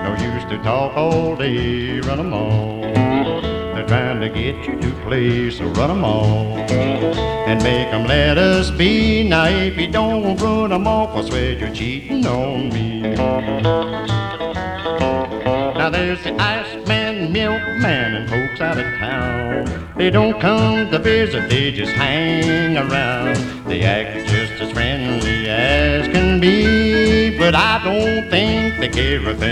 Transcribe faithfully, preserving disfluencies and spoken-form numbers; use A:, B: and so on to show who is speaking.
A: No use to talk all day, run 'em off. They're trying to get you to play, so run 'em off. And make 'em let us be. Now if you don't run 'em off, I swear you're cheating on me. Now there's the Iceman, Milkman, and folks out of town. They don't come to visit, they just hang around. They act just as friendly as can be, but I don't think they care a thing